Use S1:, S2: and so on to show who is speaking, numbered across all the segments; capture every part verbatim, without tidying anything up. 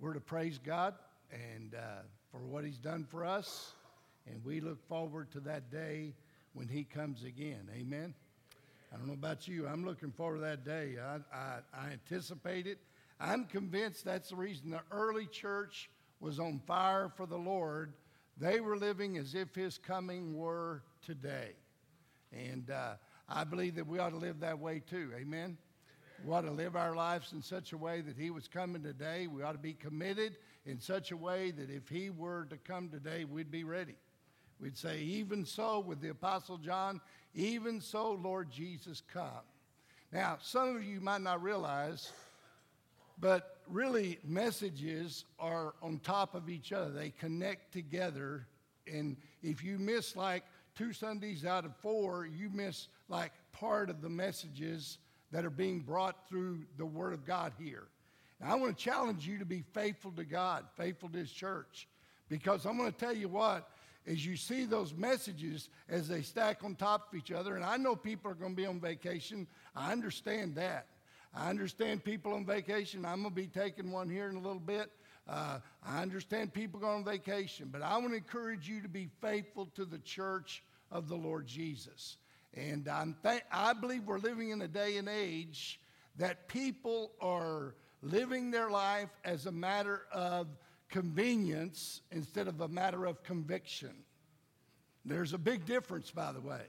S1: we're to praise God and uh, for what he's done for us. And we look forward to that day when he comes again. Amen. I don't know about you. I'm looking forward to that day. I, I, I anticipate it. I'm convinced that's the reason the early church was on fire for the Lord. They were living as if his coming were today. And uh, I believe that we ought to live that way too. Amen. We ought to live our lives in such a way that he was coming today. We ought to be committed in such a way that if he were to come today, we'd be ready. We'd say, even so, with the Apostle John, even so, Lord Jesus, come. Now, some of you might not realize, but really messages are on top of each other. They connect together. And if you miss like two Sundays out of four, you miss like part of the messages that are being brought through the Word of God here. And I want to challenge you to be faithful to God, faithful to his church. Because I'm going to tell you what, as you see those messages as they stack on top of each other, and I know people are going to be on vacation. I understand that. I understand people on vacation. I'm going to be taking one here in a little bit. Uh, I understand people going on vacation. But I want to encourage you to be faithful to the church of the Lord Jesus. And I'm th- I believe we're living in a day and age that people are living their life as a matter of convenience instead of a matter of conviction. There's a big difference, by the way.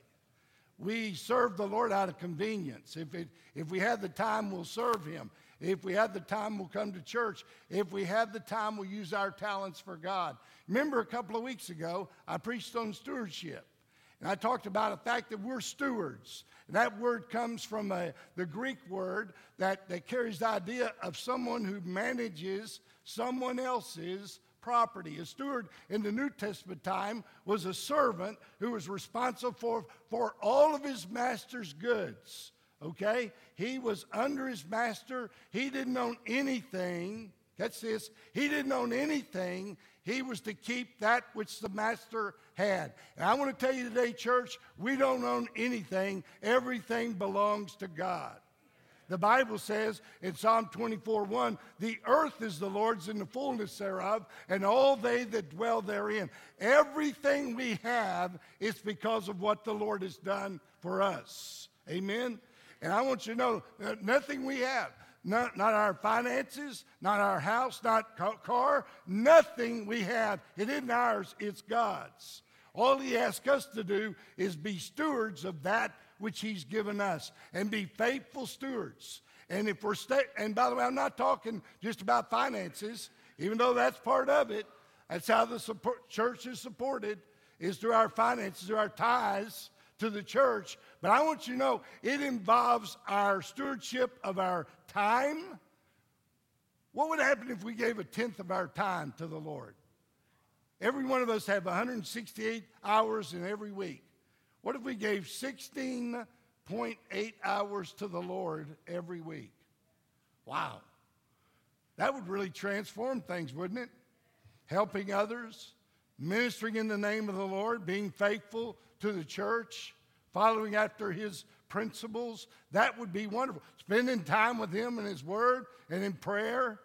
S1: We serve the Lord out of convenience. If it, if we have the time, we'll serve him. If we have the time, we'll come to church. If we have the time, we'll use our talents for God. Remember a couple of weeks ago, I preached on stewardship. And I talked about the fact that we're stewards. And that word comes from a, the Greek word that, that carries the idea of someone who manages someone else's property. A steward in the New Testament time was a servant who was responsible for, for all of his master's goods. Okay? He was under his master. He didn't own anything. Catch this. He didn't own anything. He was to keep that which the master had. And I want to tell you today, church, we don't own anything. Everything belongs to God. The Bible says in Psalm twenty-four one, the earth is the Lord's and the fullness thereof, and all they that dwell therein. Everything we have is because of what the Lord has done for us. Amen? And I want you to know that nothing we have, not, not our finances, not our house, not car, nothing we have, it isn't ours, it's God's. All he asks us to do is be stewards of that which he's given us and be faithful stewards. And if we're sta- and by the way, I'm not talking just about finances, even though that's part of it. That's how the support, church is supported, is through our finances, through our tithes to the church. But I want you to know it involves our stewardship of our time. What would happen if we gave a tenth of our time to the Lord? Every one of us have one hundred sixty-eight hours in every week. What if we gave sixteen point eight hours to the Lord every week? Wow. That would really transform things, wouldn't it? Helping others, ministering in the name of the Lord, being faithful to the church, following after his principles. That would be wonderful. Spending time with him in his word and in prayer.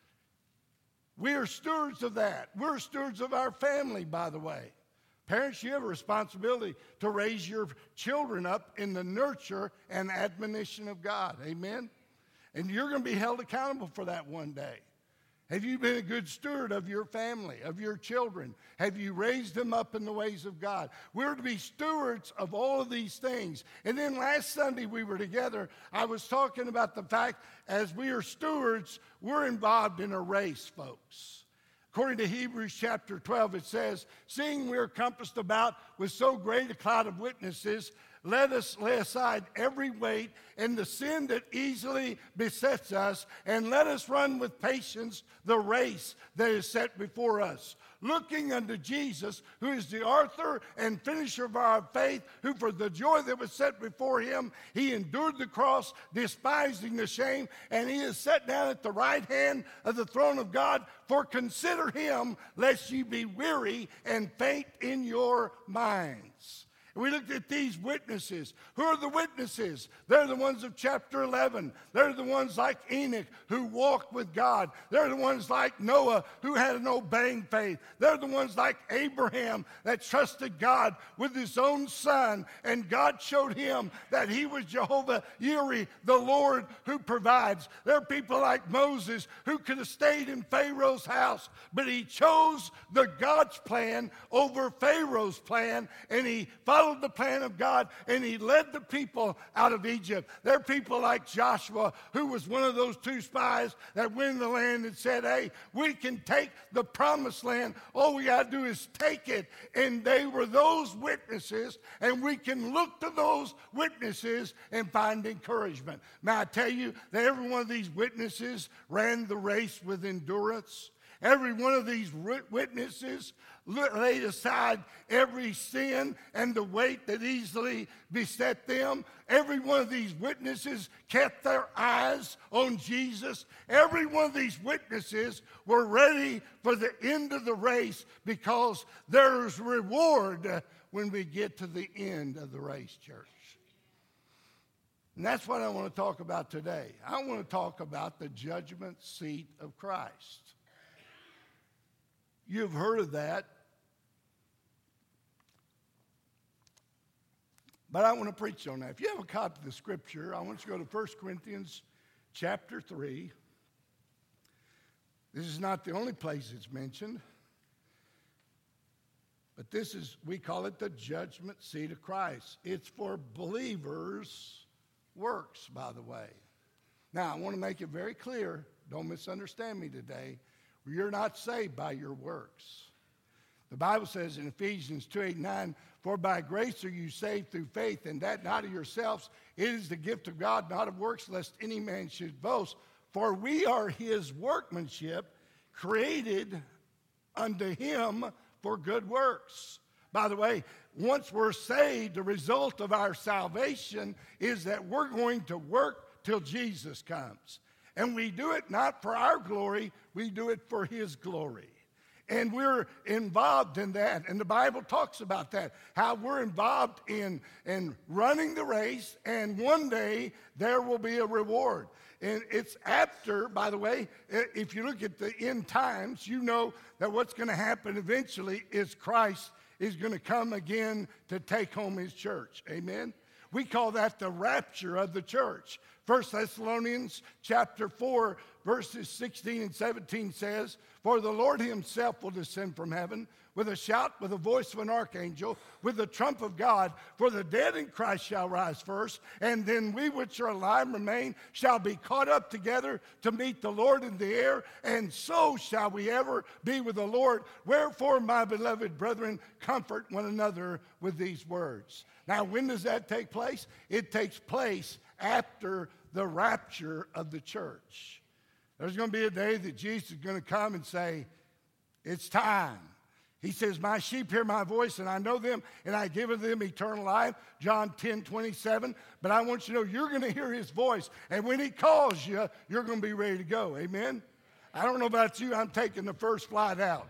S1: We are stewards of that. We're stewards of our family, by the way. Parents, you have a responsibility to raise your children up in the nurture and admonition of God. Amen? And you're going to be held accountable for that one day. Have you been a good steward of your family, of your children? Have you raised them up in the ways of God? We're to be stewards of all of these things. And then last Sunday we were together, I was talking about the fact as we are stewards, we're involved in a race, folks. According to Hebrews chapter twelve, it says, seeing we are compassed about with so great a cloud of witnesses, let us lay aside every weight and the sin that easily besets us, and let us run with patience the race that is set before us. Looking unto Jesus, who is the author and finisher of our faith, who for the joy that was set before him, he endured the cross, despising the shame, and he is set down at the right hand of the throne of God. For consider him, lest ye be weary and faint in your minds. And we looked at these witnesses. Who are the witnesses? They're the ones of chapter eleven. They're the ones like Enoch who walked with God. They're the ones like Noah who had an obeying faith. They're the ones like Abraham that trusted God with his own son, and God showed him that he was Jehovah Jireh, the Lord who provides. There are people like Moses who could have stayed in Pharaoh's house, but he chose the God's plan over Pharaoh's plan, and he followed the plan of God, and he led the people out of Egypt. There are people like Joshua, who was one of those two spies that went in the land and said, hey, we can take the promised land. All we got to do is take it. And they were those witnesses, and we can look to those witnesses and find encouragement. May I tell you that every one of these witnesses ran the race with endurance. Every one of these witnesses laid aside every sin and the weight that easily beset them. Every one of these witnesses kept their eyes on Jesus. Every one of these witnesses were ready for the end of the race, because there's reward when we get to the end of the race, church. And that's what I want to talk about today. I want to talk about the judgment seat of Christ. You've heard of that. But I want to preach on that. If you have a copy of the scripture, I want you to go to First Corinthians chapter three. This is not the only place it's mentioned. But this is, we call it the judgment seat of Christ. It's for believers' works, by the way. Now, I want to make it very clear. Don't misunderstand me today. You're not saved by your works. The Bible says in Ephesians two, eight, nine, for by grace are you saved through faith, and that not of yourselves. It is the gift of God, not of works, lest any man should boast. For we are his workmanship, created unto him for good works. By the way, once we're saved, the result of our salvation is that we're going to work till Jesus comes. And we do it not for our glory, we do it for his glory. And we're involved in that. And the Bible talks about that, how we're involved in, in running the race, and one day there will be a reward. And it's after, by the way, if you look at the end times, you know that what's going to happen eventually is Christ is going to come again to take home his church. Amen? We call that the rapture of the church. First Thessalonians chapter four, verses sixteen and seventeen says, for the Lord himself will descend from heaven with a shout, with the voice of an archangel, with the trump of God. For the dead in Christ shall rise first, and then we which are alive and remain shall be caught up together to meet the Lord in the air, and so shall we ever be with the Lord. Wherefore, my beloved brethren, comfort one another with these words. Now, when does that take place? It takes place after the rapture of the church. There's going to be a day that Jesus is going to come and say, it's time. He says, my sheep hear my voice, and I know them, and I give unto them eternal life, John ten, twenty-seven. But I want you to know you're going to hear his voice, and when he calls you, you're going to be ready to go. Amen? I don't know about you, I'm taking the first flight out.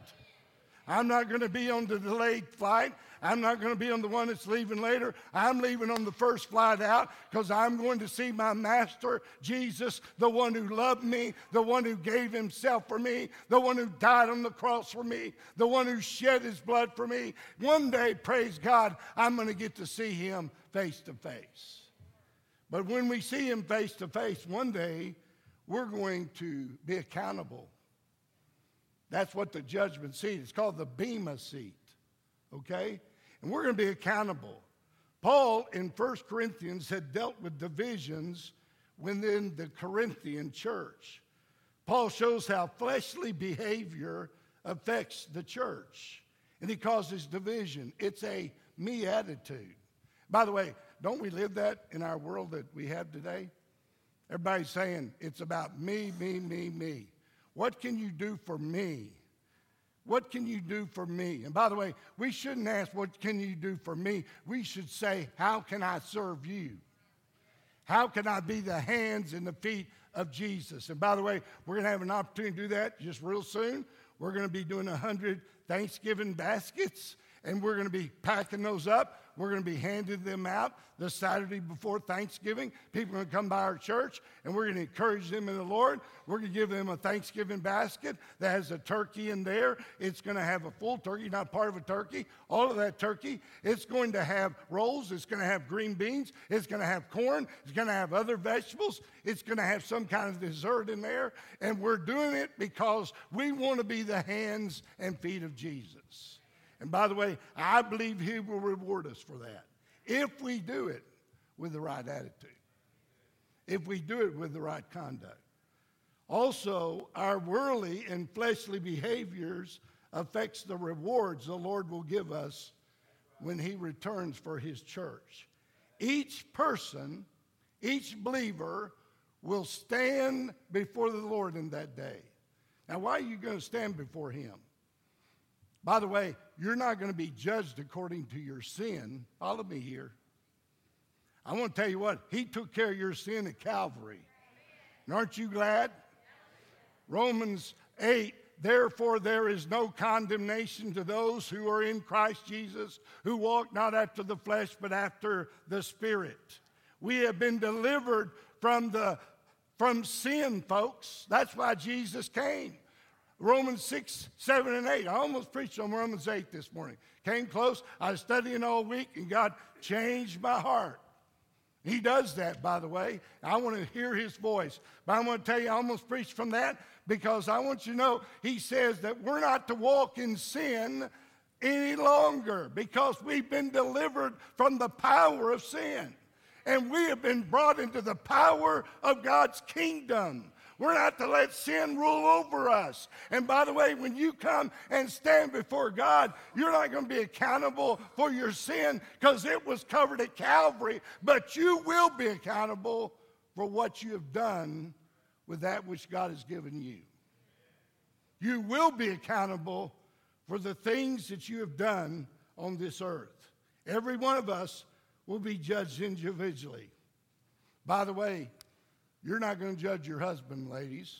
S1: I'm not going to be on the delayed flight. I'm not going to be on the one that's leaving later. I'm leaving on the first flight out, because I'm going to see my master, Jesus, the one who loved me, the one who gave himself for me, the one who died on the cross for me, the one who shed his blood for me. One day, praise God, I'm going to get to see him face to face. But when we see him face to face, one day, we're going to be accountable. That's what the judgment seat is called, the Bema seat. Okay? And we're going to be accountable. Paul in First Corinthians had dealt with divisions within the Corinthian church. Paul shows how fleshly behavior affects the church. And he causes division. It's a me attitude. By the way, don't we live that in our world that we have today? Everybody's saying it's about me, me, me, me. What can you do for me? What can you do for me? And by the way, we shouldn't ask, what can you do for me? We should say, how can I serve you? How can I be the hands and the feet of Jesus? And by the way, we're going to have an opportunity to do that just real soon. We're going to be doing one hundred Thanksgiving baskets. and we're going to be packing those up. We're going to be handing them out the Saturday before Thanksgiving. People are going to come by our church, and we're going to encourage them in the Lord. We're going to give them a Thanksgiving basket that has a turkey in there. It's going to have a full turkey, not part of a turkey, all of that turkey. It's going to have rolls. It's going to have green beans. It's going to have corn. It's going to have other vegetables. It's going to have some kind of dessert in there. And we're doing it because we want to be the hands and feet of Jesus. And by the way, I believe he will reward us for that if we do it with the right attitude, if we do it with the right conduct. Also, our worldly and fleshly behaviors affects the rewards the Lord will give us when he returns for his church. Each person, each believer will stand before the Lord in that day. Now, why are you going to stand before him? By the way, you're not going to be judged according to your sin. Follow me here. I want to tell you what, he took care of your sin at Calvary. And aren't you glad? Romans eight, therefore there is no condemnation to those who are in Christ Jesus, who walk not after the flesh, but after the Spirit. We have been delivered from the from sin, folks. That's why Jesus came. Romans six, seven, and eight. I almost preached on Romans eight this morning. Came close. I was studying all week, and God changed my heart. He does that, by the way. I want to hear his voice. But I want to tell you, I almost preached from that because I want you to know he says that we're not to walk in sin any longer because we've been delivered from the power of sin. And we have been brought into the power of God's kingdom. We're not to let sin rule over us. And by the way, when you come and stand before God, you're not going to be accountable for your sin because it was covered at Calvary, but you will be accountable for what you have done with that which God has given you. You will be accountable for the things that you have done on this earth. Every one of us will be judged individually. By the way, you're not going to judge your husband, ladies.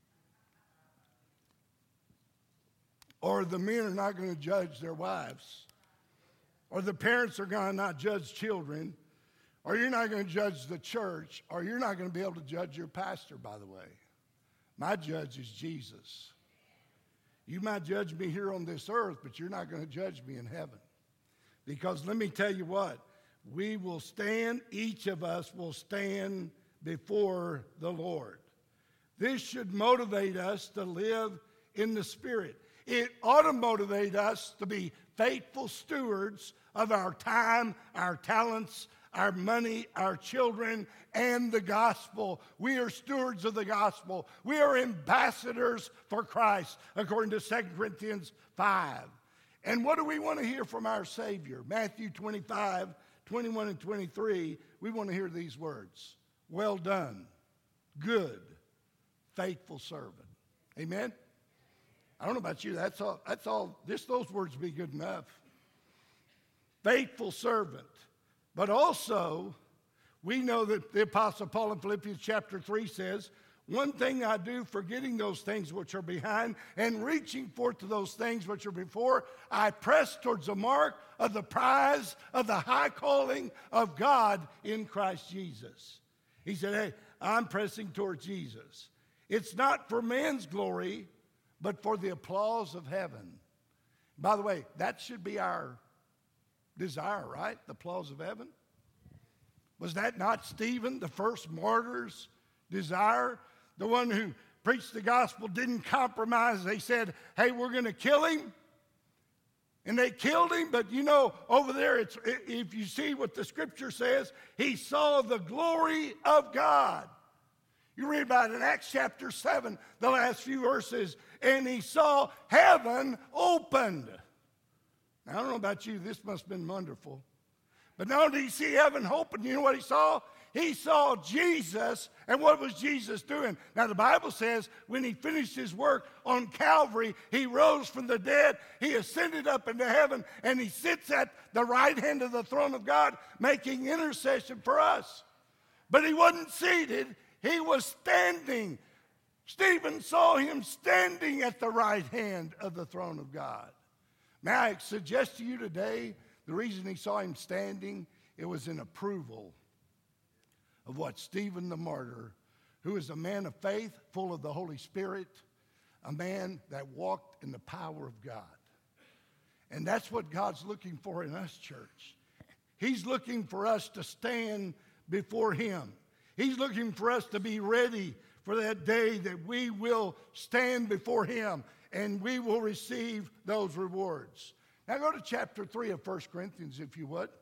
S1: Or the men are not going to judge their wives. Or the parents are going to not judge children. Or you're not going to judge the church. Or you're not going to be able to judge your pastor, by the way. My judge is Jesus. You might judge me here on this earth, but you're not going to judge me in heaven. Because let me tell you what, we will stand, each of us will stand before the Lord. This should motivate us to live in the Spirit. It ought to motivate us to be faithful stewards of our time, our talents, our money, our children, and the gospel. We are stewards of the gospel. We are ambassadors for Christ, according to Second Corinthians five. And what do we want to hear from our Savior? Matthew twenty-five, twenty-one and twenty-three, we want to hear these words. Well done, good, faithful servant. Amen? I don't know about you. That's all. That's all. Just those words be good enough. Faithful servant. But also, we know that the Apostle Paul in Philippians chapter three says, one thing I do, forgetting those things which are behind and reaching forth to those things which are before, I press towards the mark of the prize of the high calling of God in Christ Jesus. He said, hey, I'm pressing towards Jesus. It's not for man's glory, but for the applause of heaven. By the way, that should be our desire, right? The applause of heaven. Was that not Stephen, the first martyr's desire? The one who preached the gospel, didn't compromise. They said, hey, we're going to kill him. And they killed him, but you know, over there, it's, if you see what the scripture says, he saw the glory of God. You read about it in Acts chapter seven, the last few verses, and he saw heaven opened. Now, I don't know about you, this must have been wonderful. But not only did he see heaven open, you know what he saw? He saw Jesus, and what was Jesus doing? Now, the Bible says when he finished his work on Calvary, he rose from the dead, he ascended up into heaven, and he sits at the right hand of the throne of God, making intercession for us. But he wasn't seated, he was standing. Stephen saw him standing at the right hand of the throne of God. May I suggest to you today, the reason he saw him standing, it was in approval of what Stephen the martyr, who is a man of faith, full of the Holy Spirit, a man that walked in the power of God. And that's what God's looking for in us, church. He's looking for us to stand before him. He's looking for us to be ready for that day that we will stand before him and we will receive those rewards. Now go to chapter three of First Corinthians, if you would.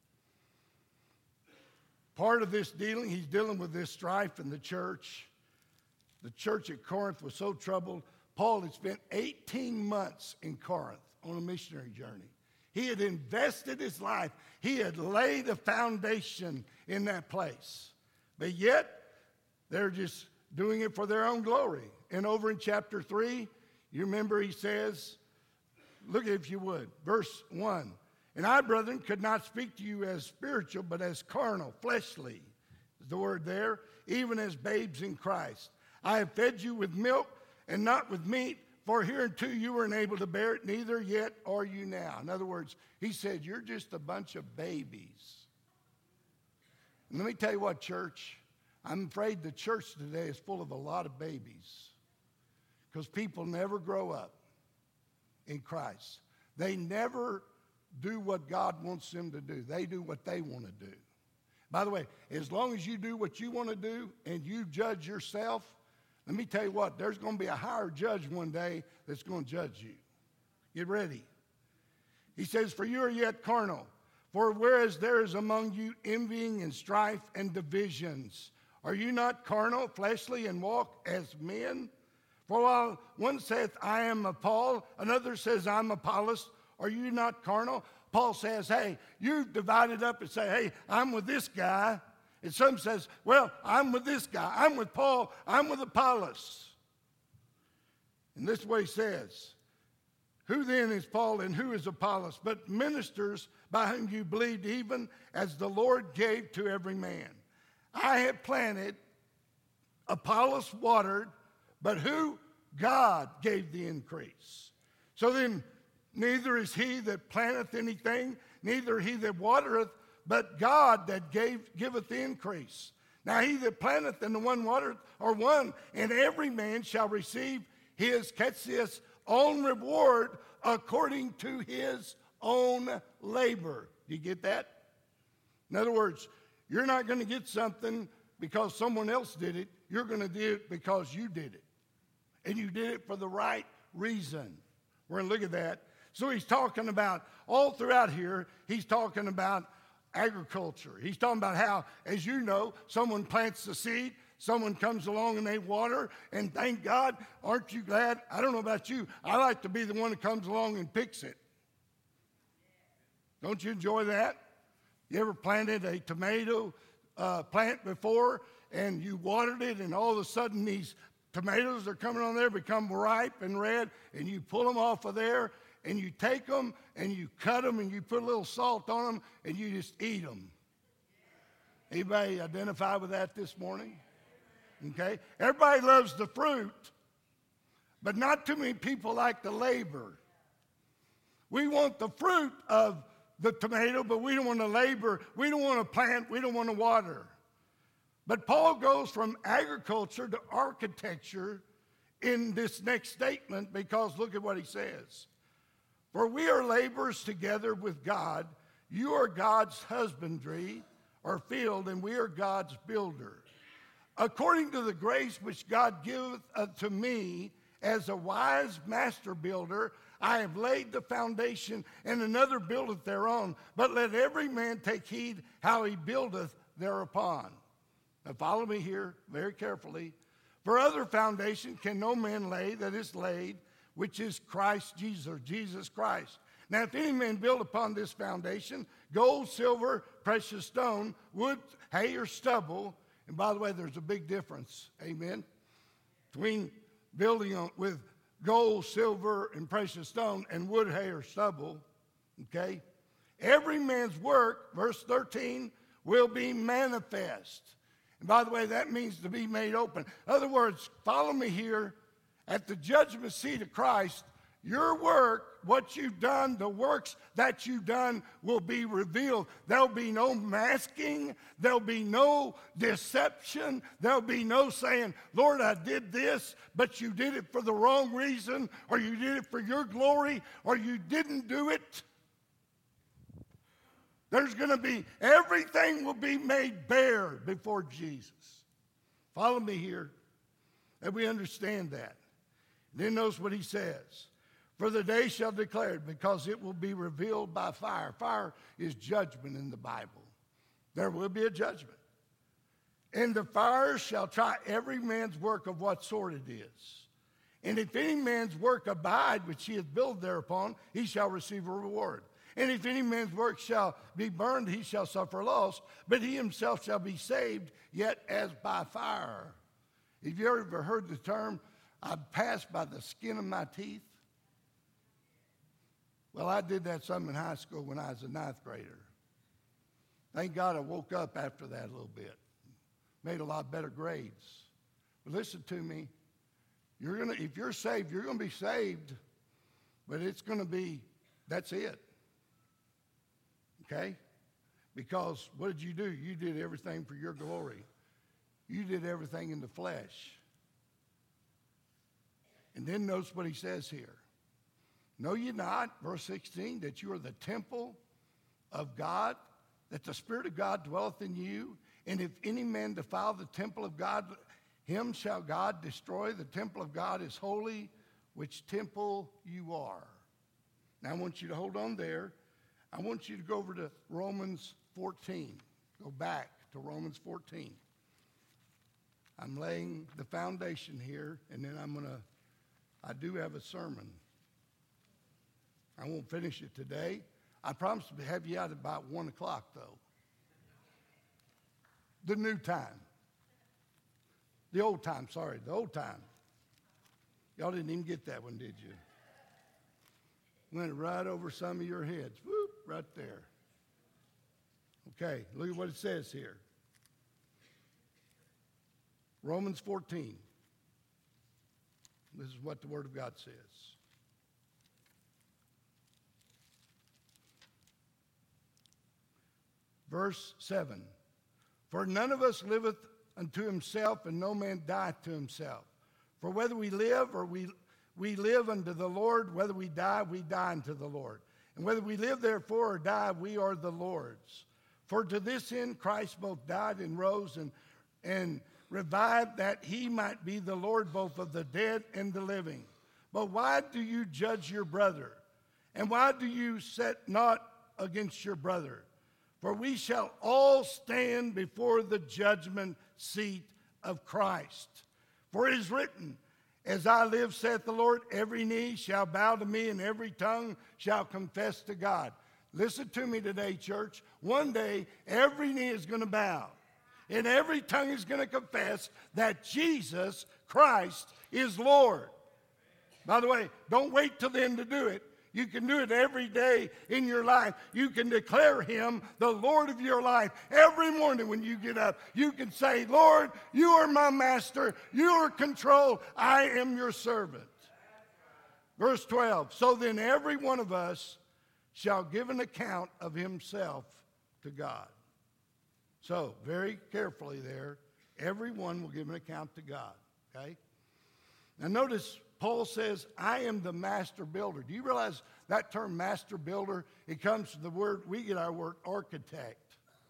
S1: Part of this dealing, he's dealing with this strife in the church. The church at Corinth was so troubled. Paul had spent eighteen months in Corinth on a missionary journey. He had invested his life. He had laid a foundation in that place. But yet, they're just doing it for their own glory. And over in chapter three, you remember he says, look at it if you would, verse one. And I, brethren, could not speak to you as spiritual, but as carnal, fleshly, is the word there, even as babes in Christ. I have fed you with milk and not with meat, for hereunto you were unable to bear it, neither yet are you now. In other words, he said, you're just a bunch of babies. And let me tell you what, church, I'm afraid the church today is full of a lot of babies because people never grow up in Christ. They never do what God wants them to do. They do what they want to do. By the way, as long as you do what you want to do and you judge yourself, let me tell you what, there's going to be a higher judge one day that's going to judge you. Get ready. He says, for you are yet carnal. For whereas there is among you envying and strife and divisions, are you not carnal, fleshly, and walk as men? For while one saith, I am of Paul, another says, I'm Apollos, are you not carnal? Paul says, hey, you've divided up and say, hey, I'm with this guy. And some says, well, I'm with this guy. I'm with Paul. I'm with Apollos. And this is what he says. Who then is Paul and who is Apollos? But ministers by whom you believed, even as the Lord gave to every man. I have planted, Apollos watered, but who? God gave the increase. So then, neither is he that planteth anything, neither he that watereth, but God that gave, giveth the increase. Now he that planteth and the one watereth are one, and every man shall receive his, catch this, own reward according to his own labor. Do you get that? In other words, you're not going to get something because someone else did it. You're going to do it because you did it. And you did it for the right reason. We're going to look at that. So he's talking about, all throughout here, he's talking about agriculture. He's talking about how, as you know, someone plants the seed, someone comes along and they water, and thank God, aren't you glad? I don't know about you. I like to be the one that comes along and picks it. Don't you enjoy that? You ever planted a tomato uh, plant before, and you watered it, and all of a sudden these tomatoes are coming on there, become ripe and red, and you pull them off of there, and you take them, and you cut them, and you put a little salt on them, and you just eat them. Anybody identify with that this morning? Okay? Everybody loves the fruit, but not too many people like the labor. We want the fruit of the tomato, but we don't want to labor. We don't want to plant. We don't want to water. But Paul goes from agriculture to architecture in this next statement because look at what he says. For we are laborers together with God. You are God's husbandry or field, and we are God's builder. According to the grace which God giveth to me as a wise master builder, I have laid the foundation, and another buildeth thereon. But let every man take heed how he buildeth thereupon. Now follow me here very carefully. For other foundation can no man lay that is laid, which is Christ Jesus, or Jesus Christ. Now if any man build upon this foundation, gold, silver, precious stone, wood, hay, or stubble, and by the way, there's a big difference, amen, between building on, with gold, silver, and precious stone, and wood, hay, or stubble, okay? Every man's work, verse thirteen, will be manifest. And by the way, that means to be made open. In other words, follow me here. At the judgment seat of Christ, your work what you've done, the works that you've done will be revealed. There'll be no masking. There'll be no deception. There'll be no saying, Lord, I did this, but you did it for the wrong reason, or you did it for your glory, or you didn't do it. There's going to be, everything will be made bare before Jesus. Follow me here, that we understand that. Then notice what he says. For the day shall declare it, because it will be revealed by fire. Fire is judgment in the Bible. There will be a judgment. And the fire shall try every man's work of what sort it is. And if any man's work abide, which he hath built thereupon, he shall receive a reward. And if any man's work shall be burned, he shall suffer loss, but he himself shall be saved, yet as by fire. Have you ever heard the term, I passed by the skin of my teeth? Well, I did that some in high school when I was a ninth grader. Thank God I woke up after that a little bit. Made a lot better grades. But listen to me. You're gonna, if you're saved, you're going to be saved, but it's going to be, that's it. Okay? Because what did you do? You did everything for your glory. You did everything in the flesh. And then notice what he says here. Know ye not, verse sixteen, that you are the temple of God, that the Spirit of God dwelleth in you, and if any man defile the temple of God, him shall God destroy. The temple of God is holy, which temple you are. Now I want you to hold on there. I want you to go over to Romans fourteen. Go back to Romans fourteen. I'm laying the foundation here, and then I'm going to, I do have a sermon. I won't finish it today. I promise to have you out about one o'clock, though. The new time. The old time, sorry, the old time. Y'all didn't even get that one, did you? Went right over some of your heads. Whoop, right there. Okay, look at what it says here. Romans fourteen. This is what the Word of God says. Verse seven. For none of us liveth unto himself, and no man dieth to himself. For whether we live or we, we live unto the Lord, whether we die, we die unto the Lord. And whether we live therefore or die, we are the Lord's. For to this end Christ both died and rose and, and revived, that he might be the Lord both of the dead and the living. But why do you judge your brother? And why do you set not against your brother? For we shall all stand before the judgment seat of Christ. For it is written, as I live, saith the Lord, every knee shall bow to me, and every tongue shall confess to God. Listen to me today, church. One day, every knee is going to bow, and every tongue is going to confess that Jesus Christ is Lord. By the way, don't wait till then to do it. You can do it every day in your life. You can declare him the Lord of your life. Every morning when you get up, you can say, Lord, you are my master. You are control. I am your servant. Verse twelve, so then every one of us shall give an account of himself to God. So very carefully there, everyone will give an account to God. Okay? Now notice, Paul says, I am the master builder. Do you realize that term master builder, it comes from the word, we get our word architect.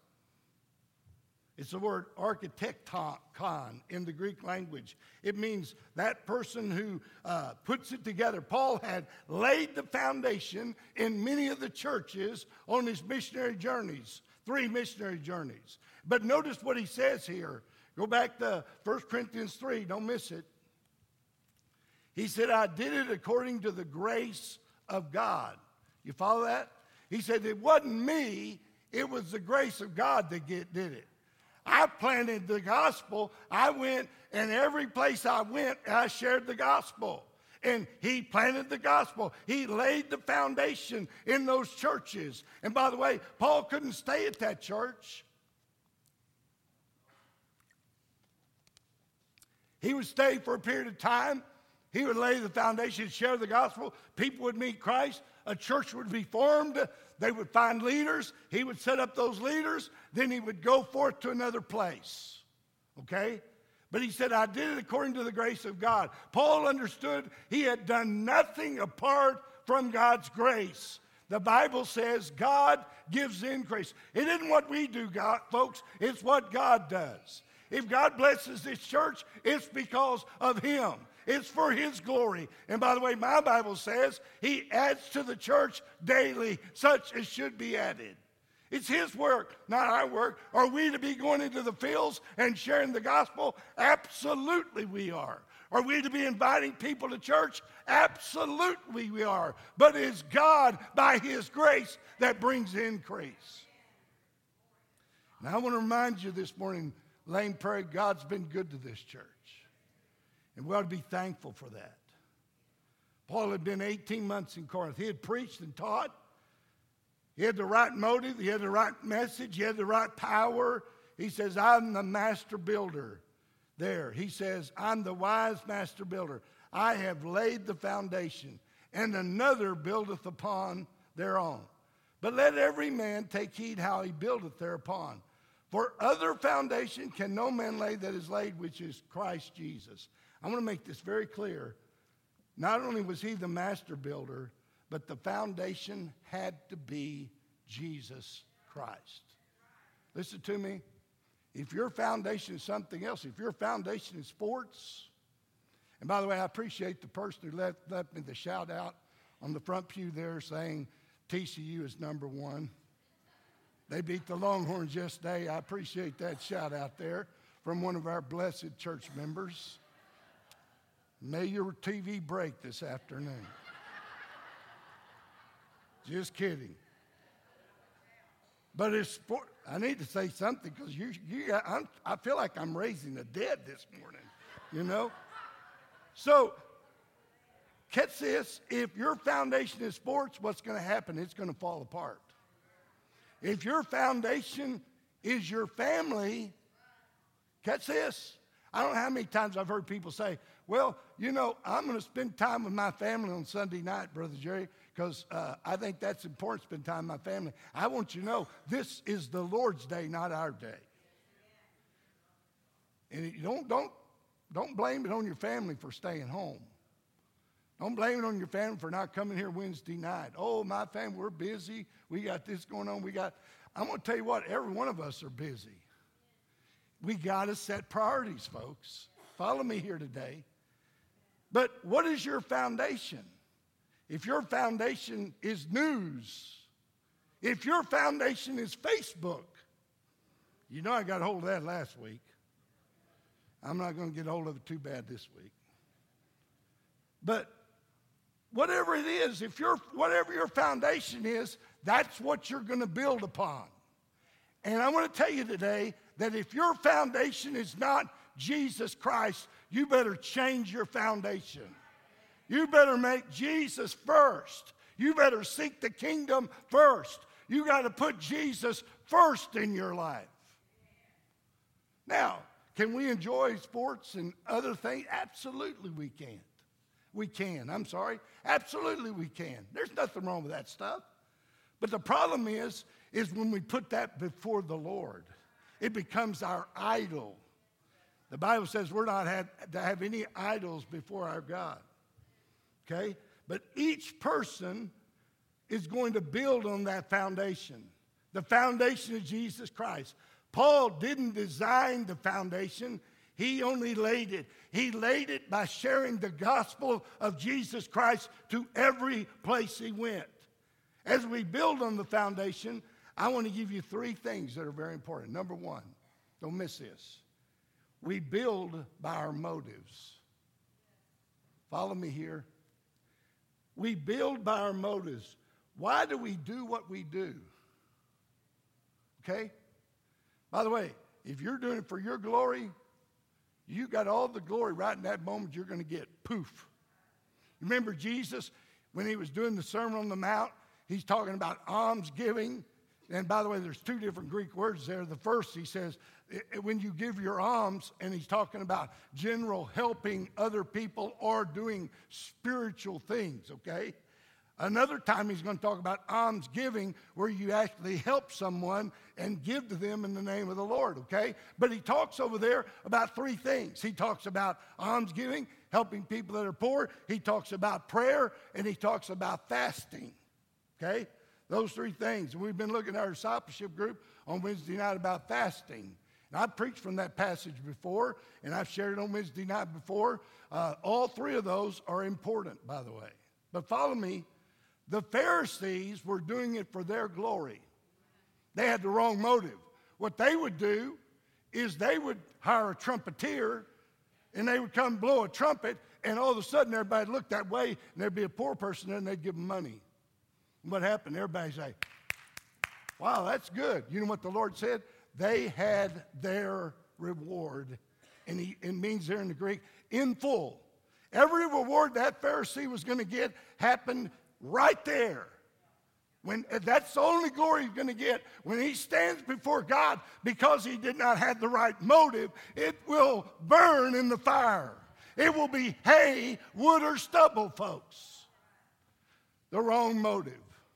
S1: It's the word architecton in the Greek language. It means that person who uh, puts it together. Paul had laid the foundation in many of the churches on his missionary journeys, three missionary journeys. But notice what he says here. Go back to First Corinthians three, don't miss it. He said, I did it according to the grace of God. You follow that? He said, it wasn't me, it was the grace of God that get, did it. I planted the gospel. I went, and every place I went, I shared the gospel. And he planted the gospel. He laid the foundation in those churches. And by the way, Paul couldn't stay at that church. He would stay for a period of time. He would lay the foundation, share the gospel. People would meet Christ. A church would be formed. They would find leaders. He would set up those leaders. Then he would go forth to another place. Okay? But he said, I did it according to the grace of God. Paul understood he had done nothing apart from God's grace. The Bible says God gives increase. It isn't what we do, God, folks. It's what God does. If God blesses this church, it's because of him. It's for his glory. And by the way, my Bible says he adds to the church daily such as should be added. It's his work, not our work. Are we to be going into the fields and sharing the gospel? Absolutely we are. Are we to be inviting people to church? Absolutely we are. But it's God, by his grace, that brings increase. Now I want to remind you this morning, Lane Prairie, God's been good to this church. And we ought to be thankful for that. Paul had been eighteen months in Corinth. He had preached and taught. He had the right motive. He had the right message. He had the right power. He says, I'm the master builder. There, he says, I'm the wise master builder. I have laid the foundation, and another buildeth upon thereon. But let every man take heed how he buildeth thereupon. For other foundation can no man lay that is laid, which is Christ Jesus. I want to make this very clear. Not only was he the master builder, but the foundation had to be Jesus Christ. Listen to me. If your foundation is something else, if your foundation is sports, and by the way, I appreciate the person who left, left me the shout out on the front pew there saying T C U is number one. They beat the Longhorns yesterday. I appreciate that shout out there from one of our blessed church members. May your T V break this afternoon. Just kidding. But it's sport. I need to say something because you, you got, I'm, I feel like I'm raising the dead this morning, you know. So, catch this. If your foundation is sports, what's going to happen? It's going to fall apart. If your foundation is your family, catch this. I don't know how many times I've heard people say, well, you know, I'm going to spend time with my family on Sunday night, Brother Jerry, because uh, I think that's important, spend time with my family. I want you to know this is the Lord's day, not our day. And you don't, don't, don't blame it on your family for staying home. Don't blame it on your family for not coming here Wednesday night. Oh, my family, we're busy. We got this going on. We got, I'm going to tell you what, every one of us are busy. We got to set priorities, folks. Follow me here today. But what is your foundation? If your foundation is news, if your foundation is Facebook, you know I got a hold of that last week. I'm not going to get a hold of it too bad this week. But whatever it is, if you're, whatever your foundation is, that's what you're going to build upon. And I want to tell you today that if your foundation is not Jesus Christ, you better change your foundation. You better make Jesus first. You better seek the kingdom first. You got to put Jesus first in your life. Now, can we enjoy sports and other things? Absolutely we can. We can. I'm sorry. Absolutely we can. There's nothing wrong with that stuff. But the problem is, is when we put that before the Lord, it becomes our idol. The Bible says we're not had, to have any idols before our God. Okay? But each person is going to build on that foundation. The foundation of Jesus Christ. Paul didn't design the foundation. He only laid it. He laid it by sharing the gospel of Jesus Christ to every place he went. As we build on the foundation, I want to give you three things that are very important. Number one, don't miss this. We build by our motives. Follow me here. We build by our motives. Why do we do what we do? Okay? By the way, if you're doing it for your glory, you got all the glory right in that moment you're going to get. Poof. Remember Jesus, when he was doing the Sermon on the Mount, he's talking about almsgiving. And by the way, there's two different Greek words there. The first, he says, when you give your alms, and he's talking about general helping other people or doing spiritual things, okay? Another time he's going to talk about alms giving, where you actually help someone and give to them in the name of the Lord, okay? But he talks over there about three things. He talks about alms giving, helping people that are poor. He talks about prayer, and he talks about fasting, okay? Those three things. And we've been looking at our discipleship group on Wednesday night about fasting. And I've preached from that passage before, and I've shared it on Wednesday night before. Uh, all three of those are important, by the way. But follow me. The Pharisees were doing it for their glory. They had the wrong motive. What they would do is they would hire a trumpeter, and they would come blow a trumpet, and all of a sudden everybody would look that way, and there'd be a poor person there, and they'd give them money. And what happened? Everybody say, wow, that's good. You know what the Lord said? They had their reward. And he, it means there in the Greek, in full. Every reward that Pharisee was going to get happened right there. When that's the only glory he's going to get. When he stands before God, because he did not have the right motive, it will burn in the fire. It will be hay, wood, or stubble, folks. The wrong motive.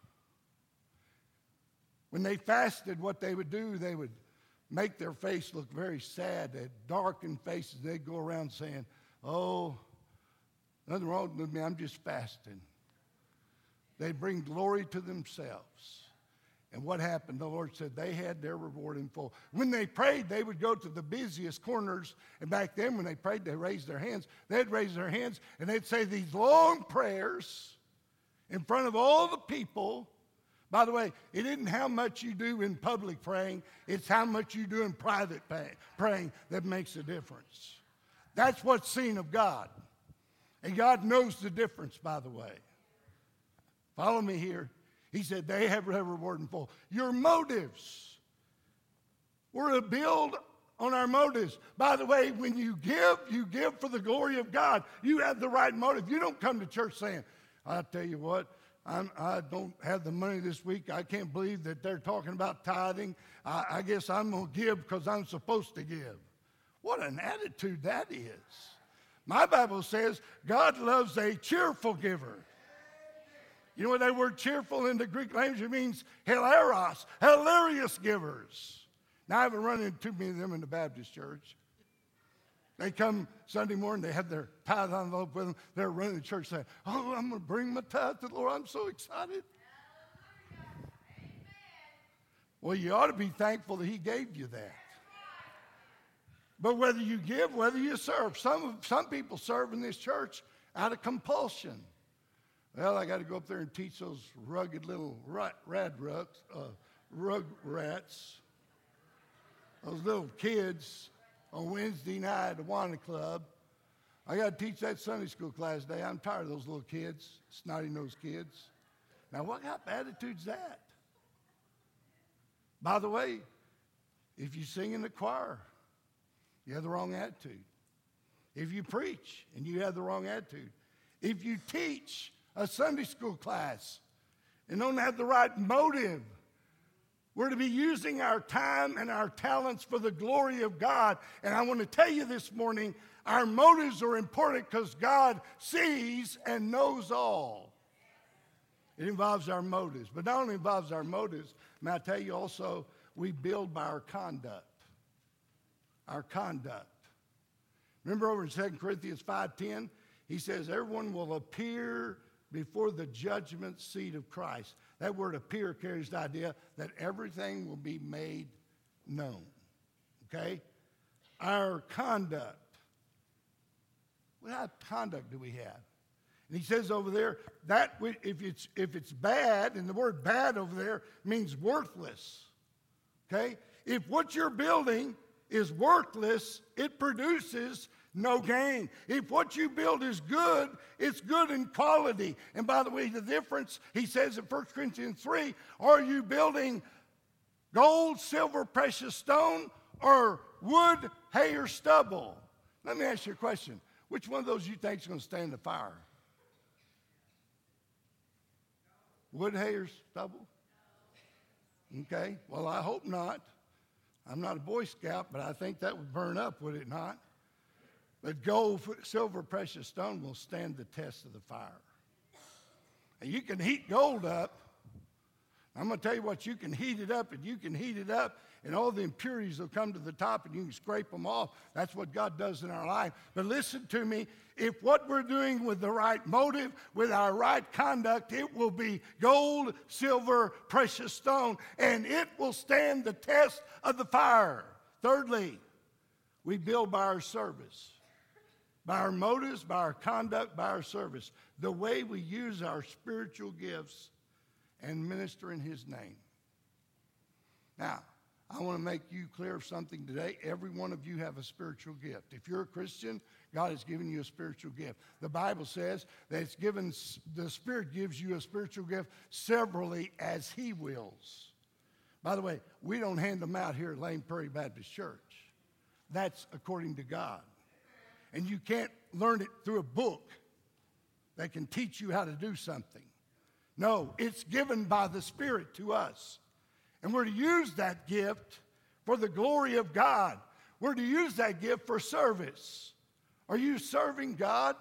S1: When they fasted, what they would do, they would make their face look very sad. They had darkened faces. They'd go around saying, oh, nothing wrong with me, I'm just fasting. They bring glory to themselves. And what happened? The Lord said they had their reward in full. When they prayed, they would go to the busiest corners. And back then, when they prayed, they raised their hands. They'd raise their hands, and they'd say these long prayers in front of all the people. By the way, it isn't how much you do in public praying. It's how much you do in private pay, praying that makes a difference. That's what's seen of God. And God knows the difference, by the way. Follow me here. He said they have their reward in full. Your motives. We're to build on our motives. By the way, when you give, you give for the glory of God. You have the right motive. You don't come to church saying, I'll tell you what, I'm, I don't have the money this week. I can't believe that they're talking about tithing. I, I guess I'm going to give because I'm supposed to give. What an attitude that is. My Bible says God loves a cheerful giver. You know what that word cheerful in the Greek language? It means hilaros, hilarious givers. Now, I haven't run into too many of them in the Baptist church. They come Sunday morning, they have their tithe envelope with them. They're running to church saying, oh, I'm going to bring my tithe to the Lord. I'm so excited. Well, you ought to be thankful that he gave you that. But whether you give, whether you serve, some, some people serve in this church out of compulsion. Well, I got to go up there and teach those rugged little rat, rad rugs, uh, rug rats, those little kids on Wednesday night at the Awana Club. I got to teach that Sunday school class today. I'm tired of those little kids, snotty-nosed kids. Now, what kind of attitude's that? By the way, if you sing in the choir, you have the wrong attitude. If you preach and you have the wrong attitude. If you teach a Sunday school class and don't have the right motive, we're to be using our time and our talents for the glory of God. And I want to tell you this morning, our motives are important because God sees and knows all. It involves our motives. But not only involves our motives, may I tell you also, we build by our conduct. Our conduct. Remember over in Second Corinthians five ten, he says, everyone will appear before the judgment seat of Christ. That word appear carries the idea that everything will be made known. Okay? Our conduct. What kind of conduct do we have? And he says over there, that if it's, if it's bad, and the word bad over there means worthless. Okay? If what you're building is worthless, it produces no gain. If what you build is good, it's good in quality. And by the way, the difference, he says in First Corinthians three, are you building gold, silver, precious stone, or wood, hay, or stubble? Let me ask you a question. Which one of those you think is going to stand the fire? Wood, hay, or stubble? Okay, well, I hope not. I'm not a Boy Scout, but I think that would burn up, would it not? But gold, silver, precious stone will stand the test of the fire. And you can heat gold up. I'm going to tell you what, you can heat it up, and you can heat it up, and all the impurities will come to the top, and you can scrape them off. That's what God does in our life. But listen to me, if what we're doing with the right motive, with our right conduct, it will be gold, silver, precious stone, and it will stand the test of the fire. Thirdly, we build by our service. By our motives, by our conduct, by our service. The way we use our spiritual gifts and minister in his name. Now, I want to make you clear of something today. Every one of you have a spiritual gift. If you're a Christian, God has given you a spiritual gift. The Bible says that it's given, the Spirit gives you a spiritual gift severally as he wills. By the way, we don't hand them out here at Lane Prairie Baptist Church. That's according to God. And you can't learn it through a book that can teach you how to do something. No, it's given by the Spirit to us. And we're to use that gift for the glory of God. We're to use that gift for service. Are you serving God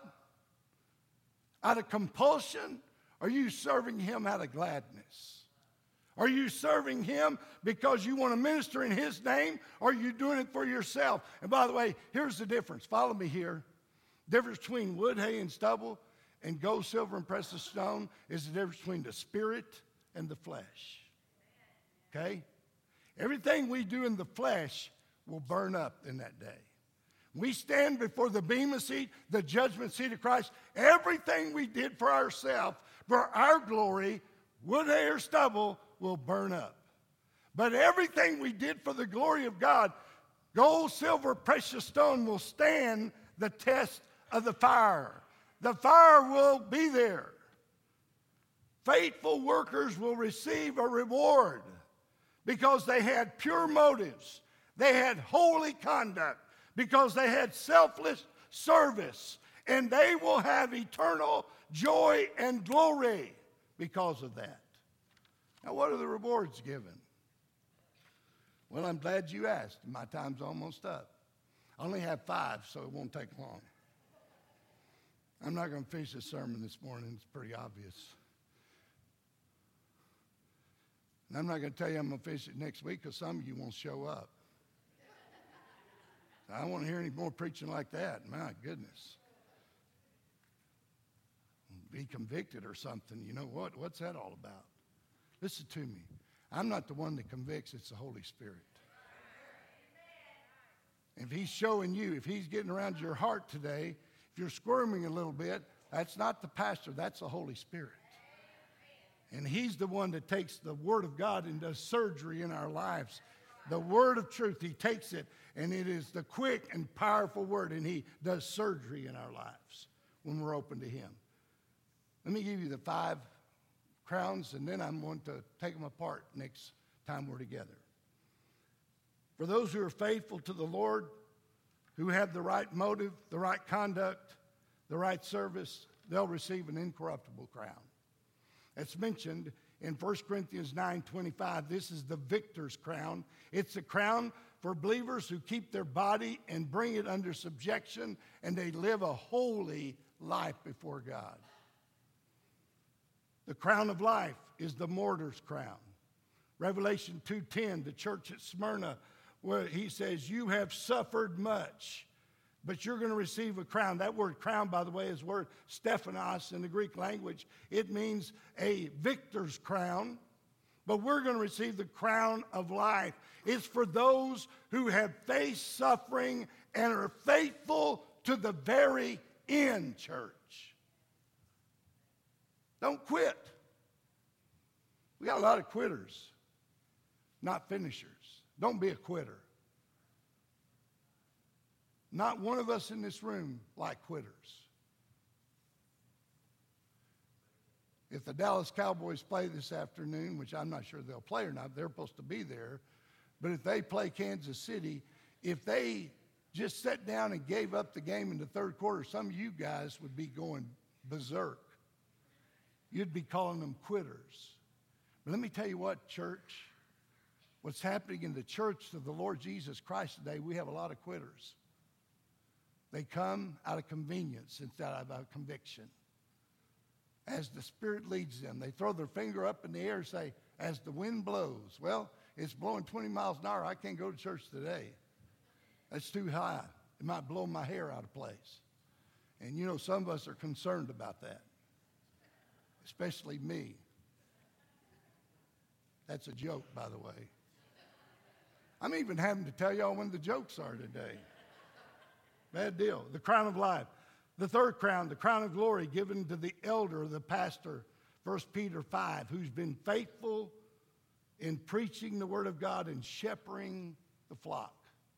S1: out of compulsion? Are you serving him out of gladness? Are you serving him because you want to minister in his name, or are you doing it for yourself? And by the way, here's the difference. Follow me here. The difference between wood, hay, and stubble and gold, silver, and precious stone is the difference between the spirit and the flesh. Okay? Everything we do in the flesh will burn up in that day. We stand before the bema seat, the judgment seat of Christ. Everything we did for ourselves, for our glory, wood, hay, or stubble, will burn up. But everything we did for the glory of God, gold, silver, precious stone, will stand the test of the fire. The fire will be there. Faithful workers will receive a reward because they had pure motives. They had holy conduct because they had selfless service. And they will have eternal joy and glory because of that. Now, what are the rewards given? Well, I'm glad you asked. My time's almost up. I only have five, so it won't take long. I'm not going to finish this sermon this morning. It's pretty obvious. And I'm not going to tell you I'm going to finish it next week because some of you won't show up. I don't want to hear any more preaching like that. My goodness. Be convicted or something. You know what? What's that all about? Listen to me. I'm not the one that convicts. It's the Holy Spirit. If he's showing you, if he's getting around your heart today, if you're squirming a little bit, that's not the pastor. That's the Holy Spirit. And he's the one that takes the Word of God and does surgery in our lives. The Word of truth, he takes it, and it is the quick and powerful Word, and he does surgery in our lives when we're open to him. Let me give you the five crowns, and then I'm going to take them apart next time we're together. For those who are faithful to the Lord, who have the right motive, the right conduct, the right service, they'll receive an incorruptible crown. It's mentioned in First Corinthians nine twenty-five. This is the victor's crown. It's a crown for believers who keep their body and bring it under subjection, and they live a holy life before God. The crown of life is the martyr's crown. Revelation two ten, the church at Smyrna, where he says, you have suffered much, but you're going to receive a crown. That word crown, by the way, is the word Stephanos in the Greek language. It means a victor's crown, but we're going to receive the crown of life. It's for those who have faced suffering and are faithful to the very end, church. Don't quit. We got a lot of quitters, not finishers. Don't be a quitter. Not one of us in this room like quitters. If the Dallas Cowboys play this afternoon, which I'm not sure they'll play or not, they're supposed to be there, but if they play Kansas City, if they just sat down and gave up the game in the third quarter, some of you guys would be going berserk. You'd be calling them quitters. But let me tell you what, church, what's happening in the church of the Lord Jesus Christ today, we have a lot of quitters. They come out of convenience instead of a conviction. As the Spirit leads them, they throw their finger up in the air and say, as the wind blows. Well, it's blowing twenty miles an hour. I can't go to church today. That's too high. It might blow my hair out of place. And you know, some of us are concerned about that, especially me. That's a joke, by the way. I'm even having to tell y'all when the jokes are today. Bad deal. The crown of life. The third crown, the crown of glory given to the elder, the pastor, First Peter five, who's been faithful in preaching the word of God and shepherding the flock.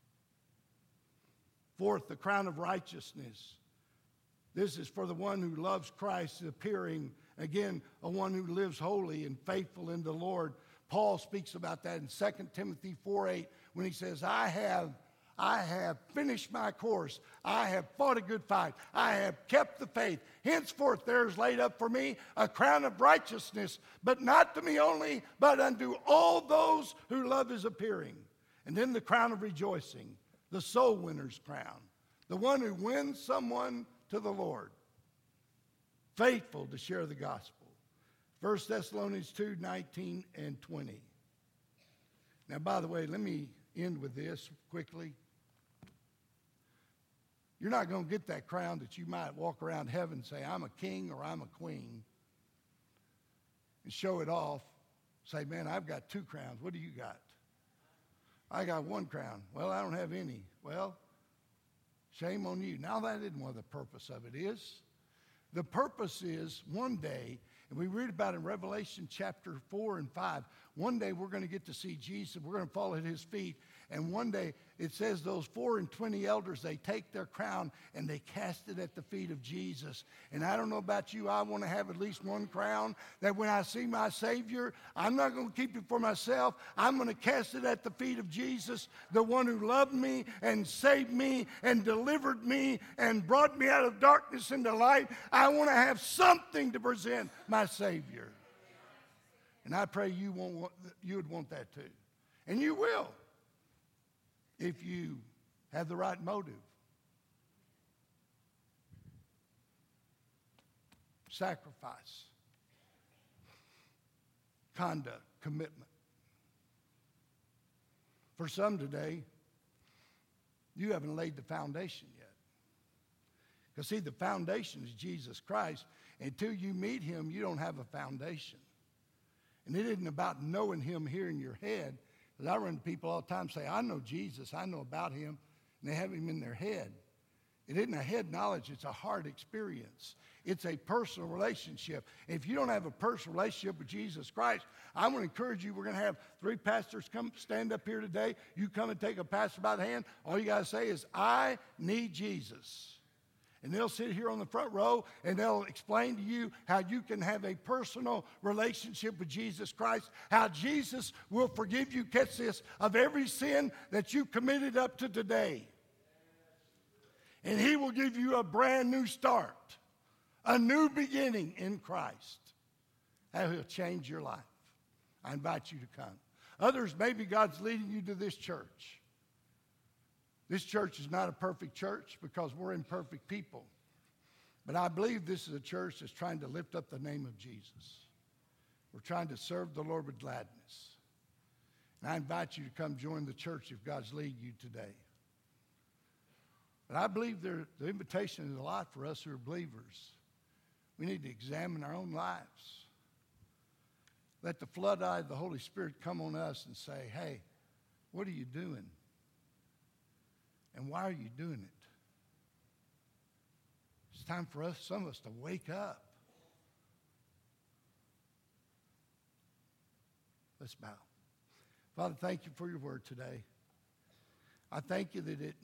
S1: Fourth, the crown of righteousness. This is for the one who loves Christ, appearing, again, a one who lives holy and faithful in the Lord. Paul speaks about that in Second Timothy four eight when he says, I have, I have finished my course. I have fought a good fight. I have kept the faith. Henceforth there is laid up for me a crown of righteousness, but not to me only, but unto all those who love his appearing. And then the crown of rejoicing, the soul winner's crown, the one who wins someone to the Lord, faithful to share the gospel. First Thessalonians two nineteen and twenty. Now, by the way, let me end with this quickly. You're not going to get that crown that you might walk around heaven and say, I'm a king or I'm a queen, and show it off. Say, man, I've got two crowns. What do you got? I got one crown. Well, I don't have any. Well, shame on you. Now, that isn't what the purpose of it is. The purpose is one day, and we read about it in Revelation chapter four and five, one day we're going to get to see Jesus. We're going to fall at his feet. And one day it says those four and twenty elders, they take their crown and they cast it at the feet of Jesus. And I don't know about you, I want to have at least one crown that when I see my Savior, I'm not going to keep it for myself. I'm going to cast it at the feet of Jesus, the one who loved me and saved me and delivered me and brought me out of darkness into light. I want to have something to present my Savior. And I pray you won't want, you would want that too. And you will, if you have the right motive. Sacrifice, conduct, commitment. For some today, you haven't laid the foundation yet. Because see, the foundation is Jesus Christ. Until you meet him, you don't have a foundation. And it isn't about knowing him here in your head. Because I run to people all the time say, I know Jesus, I know about him, and they have him in their head. It isn't a head knowledge, it's a heart experience. It's a personal relationship. If you don't have a personal relationship with Jesus Christ, I'm going to encourage you, we're going to have three pastors come stand up here today. You come and take a pastor by the hand. All you got to say is, I need Jesus. And they'll sit here on the front row and they'll explain to you how you can have a personal relationship with Jesus Christ, how Jesus will forgive you, catch this, of every sin that you committed up to today. And he will give you a brand new start, a new beginning in Christ. How he'll change your life. I invite you to come. Others, maybe God's leading you to this church. This church is not a perfect church because we're imperfect people. But I believe this is a church that's trying to lift up the name of Jesus. We're trying to serve the Lord with gladness. And I invite you to come join the church if God's leading you today. But I believe there, the invitation is a lot for us who are believers. We need to examine our own lives. Let the flood eye of the Holy Spirit come on us and say, hey, what are you doing? And why are you doing it? It's time for us, some of us, to wake up. Let's bow. Father, thank you for your word today. I thank you that it